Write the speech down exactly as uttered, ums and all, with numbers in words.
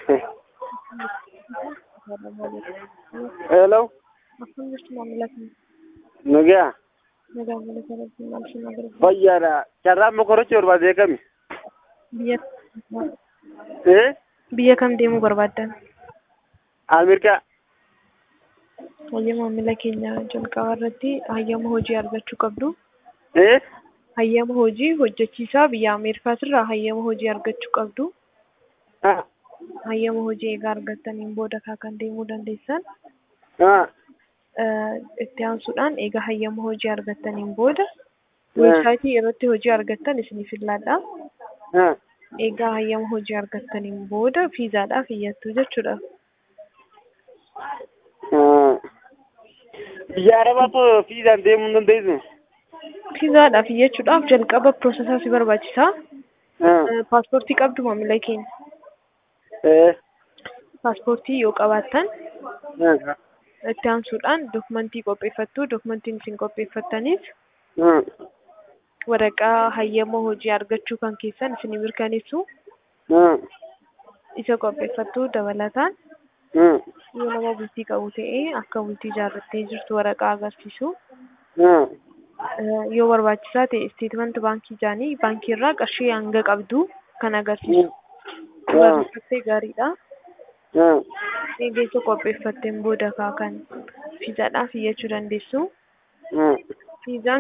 Hello. Nagaa. Fayyaadha. Carraan mokorochi barbaadee kami? Biyya Eh? biyya kam deemuu barbaaddan? Ameerikaa. Hayyama maamila keenya jalqaba irratti hayyama hojii argachuu qabdu. Eh? Hayyama hojii hojjechiisaa biyya Ameerikaatirraa hayyama hojii argachuu qabdu. Ah. Hayyama hojii egaa argattaniin booda kan deemuu dandeessan. Ah. Itti aansuudhaan egaa hayyama hojii argattaniin booda weebsaayitii irratti hojii argattan isiniif ilaalla. Ah. Egaa hayyama hojii argattaniin booda fiizaadhaaf iyyattu jechuudha. Ah. Biyya Arabaatu fiizaan deemuu hin dandeessu? Fiizaadhaaf iyyachuudhaaf jalqaba piroosesaa si barbaachisa. Ah. Paaspoortii qabdu maamila keenya. Eh. Paaspoortii yoo qabaattan Ah. itti aansuudhaan dokumentii qopheeffattu. Dokumentiin isin qopheeffattanis Ah. waraqaa hayyama hojii argachuu kan keessan isin mirkaneessu. Ah. Isa qopheeffattu dabalataan Ah. yoo nama bultii qabu ta'ee akka bultii ijaarrattee jirtu waraqaa agarsiisu. Ah. Yoo barbaachisaa ta'e isteetmenti baankii jaanii baankii irraa qarshii hanga qabdu kan agarsiisu. Barreeffattee gaariidha. Ah. Eegeessa qopheeffatteen booda kan fiizaadhaaf iyyachuu dandeessu. Ah. Fiizaan